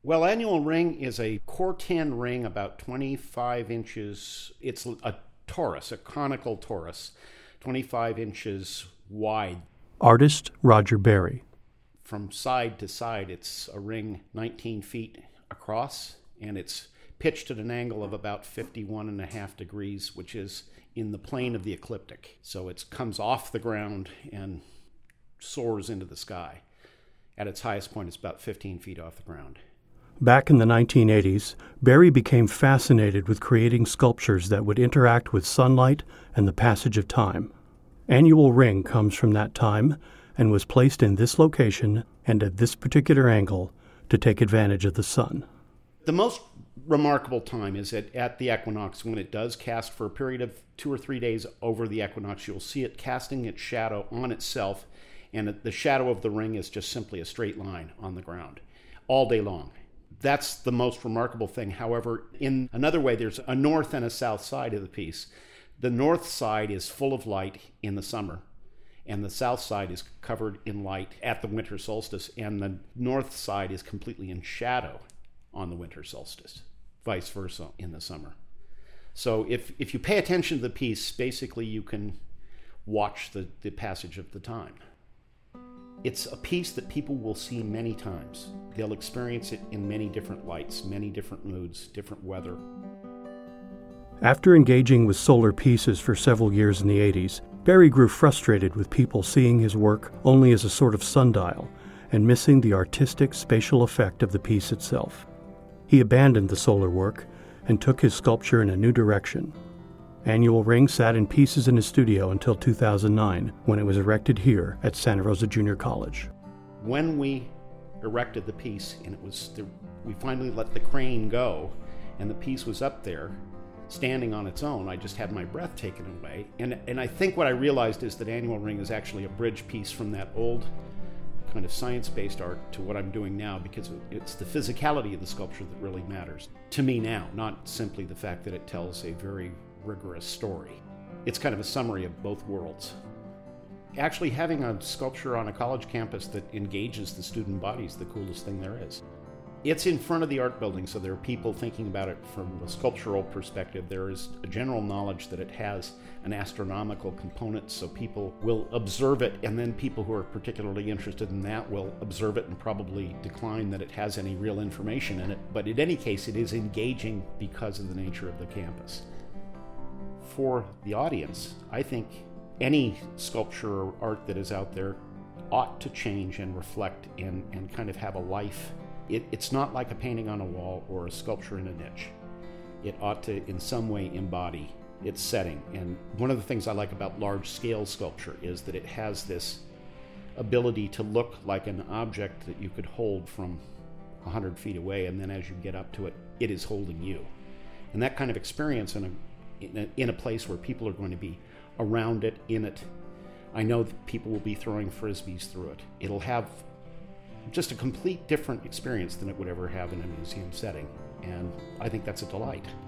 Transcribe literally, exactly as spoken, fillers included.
Well, Annual Ring is a core ten ring about twenty-five inches. It's a torus, a conical torus, twenty-five inches wide. Artist Roger Berry. From side to side, it's a ring nineteen feet across, and it's pitched at an angle of about fifty-one and a half degrees, which is in the plane of the ecliptic. So it comes off the ground and soars into the sky. At its highest point, it's about fifteen feet off the ground. Back in the nineteen eighties, Berry became fascinated with creating sculptures that would interact with sunlight and the passage of time. Annual Ring comes from that time and was placed in this location and at this particular angle to take advantage of the sun. The most remarkable time is at, at the equinox, when it does cast for a period of two or three days over the equinox. You'll see it casting its shadow on itself, and the shadow of the ring is just simply a straight line on the ground all day long. That's the most remarkable thing. However, in another way, there's a north and a south side of the piece. The north side is full of light in the summer, and the south side is covered in light at the winter solstice, and the north side is completely in shadow on the winter solstice, vice versa in the summer. So if if you pay attention to the piece, basically you can watch the, the passage of the time. It's a piece that people will see many times. They'll experience it in many different lights, many different moods, different weather. After engaging with solar pieces for several years in the eighties, Berry grew frustrated with people seeing his work only as a sort of sundial and missing the artistic spatial effect of the piece itself. He abandoned the solar work and took his sculpture in a new direction. Annual Ring sat in pieces in his studio until two thousand nine, when it was erected here at Santa Rosa Junior College. When we erected the piece, and it was the, we finally let the crane go, and the piece was up there, standing on its own, I just had my breath taken away. And and I think what I realized is that Annual Ring is actually a bridge piece from that old kind of science-based art to what I'm doing now, because it's the physicality of the sculpture that really matters to me now, not simply the fact that it tells a very rigorous story. It's kind of a summary of both worlds. Actually, having a sculpture on a college campus that engages the student body is the coolest thing there is. It's in front of the art building, so there are people thinking about it from a sculptural perspective. There is a general knowledge that it has an astronomical component, so people will observe it, and then people who are particularly interested in that will observe it and probably decline that it has any real information in it. But in any case, it is engaging because of the nature of the campus. For the audience, I think any sculpture or art that is out there ought to change and reflect and, and kind of have a life. It, it's not like a painting on a wall or a sculpture in a niche. It ought to, in some way, embody its setting. And one of the things I like about large-scale sculpture is that it has this ability to look like an object that you could hold from one hundred feet away, and then as you get up to it, it is holding you. And that kind of experience in a, in a, in a place where people are going to be around it, in it, I know that people will be throwing frisbees through it. It'll have just a complete different experience than it would ever have in a museum setting. And I think that's a delight.